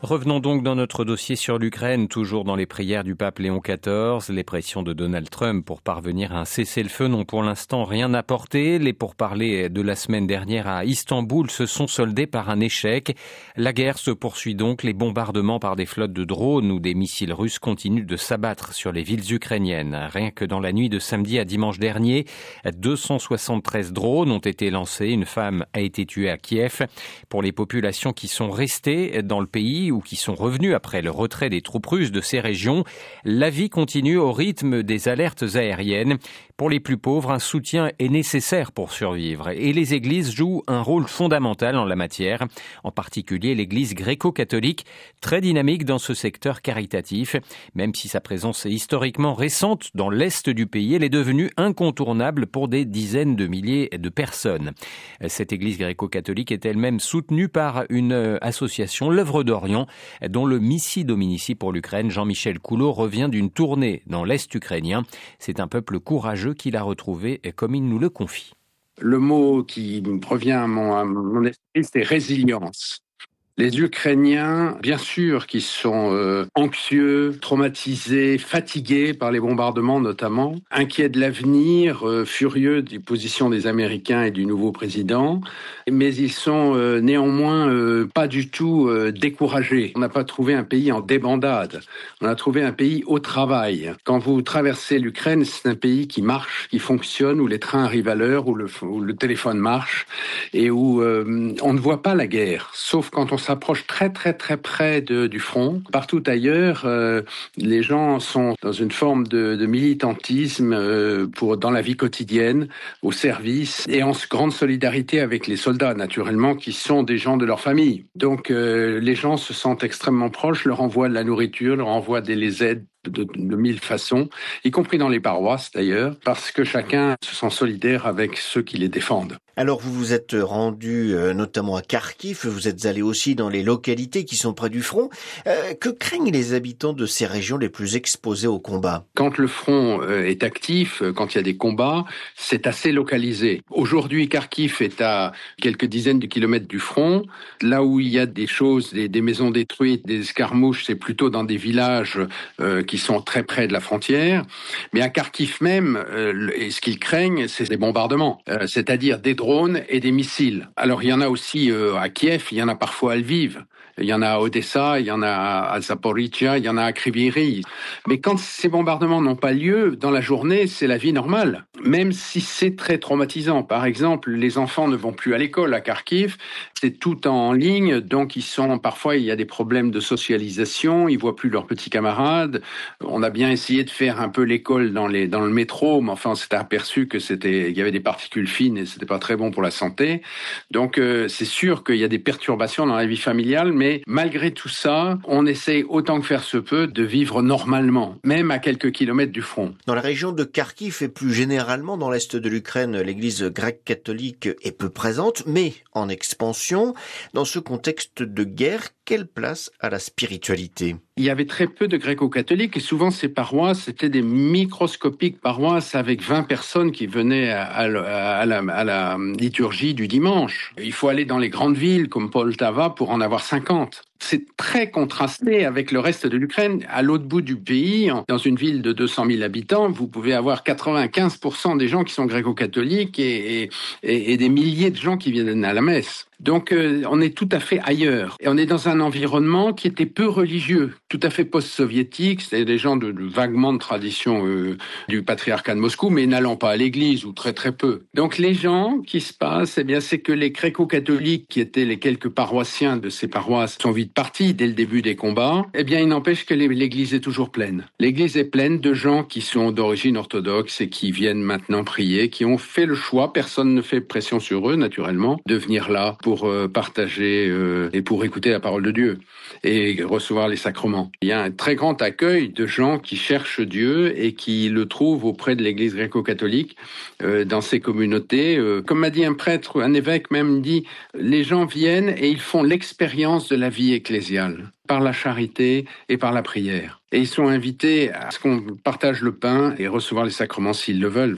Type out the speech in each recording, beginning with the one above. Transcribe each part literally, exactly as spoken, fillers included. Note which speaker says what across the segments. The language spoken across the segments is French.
Speaker 1: Revenons donc dans notre dossier sur l'Ukraine, toujours dans les prières du pape Léon quatorze. Les pressions de Donald Trump pour parvenir à un cessez-le-feu n'ont pour l'instant rien apporté. Les pourparlers de la semaine dernière à Istanbul se sont soldés par un échec. La guerre se poursuit donc. Les bombardements par des flottes de drones ou des missiles russes continuent de s'abattre sur les villes ukrainiennes. Rien que dans la nuit de samedi à dimanche dernier, deux cent soixante-treize drones ont été lancés. Une femme a été tuée à Kiev. Pour les populations qui sont restées dans le pays ou qui sont revenus après le retrait des troupes russes de ces régions, la vie continue au rythme des alertes aériennes. Pour les plus pauvres, un soutien est nécessaire pour survivre et les églises jouent un rôle fondamental en la matière, en particulier l'église gréco-catholique, très dynamique dans ce secteur caritatif. Même si sa présence est historiquement récente dans l'est du pays, elle est devenue incontournable pour des dizaines de milliers de personnes. Cette église gréco-catholique est elle-même soutenue par une association, l'Œuvre d'Orient, dont le Missi Dominici pour l'Ukraine, Jean-Michel Coulot, revient d'une tournée dans l'Est ukrainien. C'est un peuple courageux qu'il a retrouvé, comme il nous le confie.
Speaker 2: Le mot qui me revient à mon, à mon esprit, c'est résilience. Les Ukrainiens, bien sûr, qui sont euh, anxieux, traumatisés, fatigués par les bombardements notamment, inquiets de l'avenir, euh, furieux des positions des Américains et du nouveau président, mais ils sont euh, néanmoins euh, pas du tout euh, découragés. On n'a pas trouvé un pays en débandade, on a trouvé un pays au travail. Quand vous traversez l'Ukraine, c'est un pays qui marche, qui fonctionne, où les trains arrivent à l'heure, où le, où le téléphone marche et où euh, on ne voit pas la guerre, sauf quand on s'approche très très très près de, du front. Partout ailleurs, euh, les gens sont dans une forme de, de militantisme euh, pour dans la vie quotidienne, au service et en grande solidarité avec les soldats, naturellement, qui sont des gens de leur famille. Donc euh, les gens se sentent extrêmement proches, leur envoient de la nourriture, leur envoient des les aides de, de mille façons, y compris dans les paroisses d'ailleurs, parce que chacun se sent solidaire avec ceux qui les défendent.
Speaker 3: Alors vous vous êtes rendu euh, notamment à Kharkiv, vous êtes allé aussi dans les localités qui sont près du front. Euh, que craignent les habitants de ces régions les plus exposées au combat ?
Speaker 2: Quand le front euh, est actif, euh, quand il y a des combats, c'est assez localisé. Aujourd'hui, Kharkiv est à quelques dizaines de kilomètres du front. Là où il y a des choses, des, des maisons détruites, des escarmouches, c'est plutôt dans des villages euh, qui sont très près de la frontière. Mais à Kharkiv même, euh, et ce qu'ils craignent, c'est des bombardements, euh, c'est-à-dire des drones et des missiles. Alors il y en a aussi euh, à Kiev, il y en a parfois à Lviv, il y en a à Odessa, il y en a à Zaporizhzhia, il y en a à Kryvyi Rih. Mais quand ces bombardements n'ont pas lieu, dans la journée, c'est la vie normale, même si c'est très traumatisant. Par exemple, les enfants ne vont plus à l'école à Kharkiv, c'est tout en ligne, donc ils sont parfois il y a des problèmes de socialisation, ils voient plus leurs petits camarades. On a bien essayé de faire un peu l'école dans les dans le métro, mais enfin on s'était aperçu que c'était il y avait des particules fines et c'était pas très bon pour la santé. Donc euh, c'est sûr qu'il y a des perturbations dans la vie familiale, mais malgré tout ça, on essaie autant que faire se peut de vivre normalement, même à quelques kilomètres du front.
Speaker 3: Dans la région de Kharkiv et plus généralement dans l'est de l'Ukraine, l'église grecque catholique est peu présente, mais en expansion. Dans ce contexte de guerre, quelle place à la spiritualité ?
Speaker 2: Il y avait très peu de gréco-catholiques et souvent ces paroisses, c'était des microscopiques paroisses avec vingt personnes qui venaient à, à, à, la, à la liturgie du dimanche. Il faut aller dans les grandes villes comme Poltava pour en avoir cinquante. C'est très contrasté avec le reste de l'Ukraine. À l'autre bout du pays, dans une ville de deux cent mille habitants, vous pouvez avoir quatre-vingt-quinze pour cent des gens qui sont gréco-catholiques et, et, et, et des milliers de gens qui viennent à la messe. Donc euh, on est tout à fait ailleurs. Et on est dans un environnement qui était peu religieux, tout à fait post-soviétique. C'était des gens de, de vaguement de tradition euh, du patriarcat de Moscou, mais n'allant pas à l'église ou très très peu. Donc les gens qui se passent, eh bien c'est que les gréco-catholiques qui étaient les quelques paroissiens de ces paroisses sont vite partis dès le début des combats. Eh bien il n'empêche que l'église est toujours pleine. L'église est pleine de gens qui sont d'origine orthodoxe et qui viennent maintenant prier, qui ont fait le choix, personne ne fait pression sur eux naturellement, de venir là pour euh, partager euh, et pour écouter la parole de Dieu et recevoir les sacrements. Il y a un très grand accueil de gens qui cherchent Dieu et qui le trouvent auprès de l'église gréco-catholique euh, dans ces communautés. Euh, comme m'a dit un prêtre, un évêque même dit, les gens viennent et ils font l'expérience de la vie ecclésiale par la charité et par la prière. Et ils sont invités à ce qu'on partage le pain et recevoir les sacrements s'ils le veulent, voilà.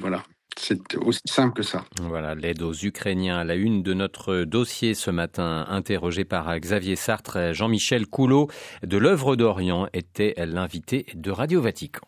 Speaker 2: C'est aussi simple que ça.
Speaker 1: Voilà, l'aide aux Ukrainiens à la une de notre dossier ce matin, interrogé par Xavier Sartre. Jean-Michel Coulot de l'Œuvre d'Orient était l'invité de Radio Vatican.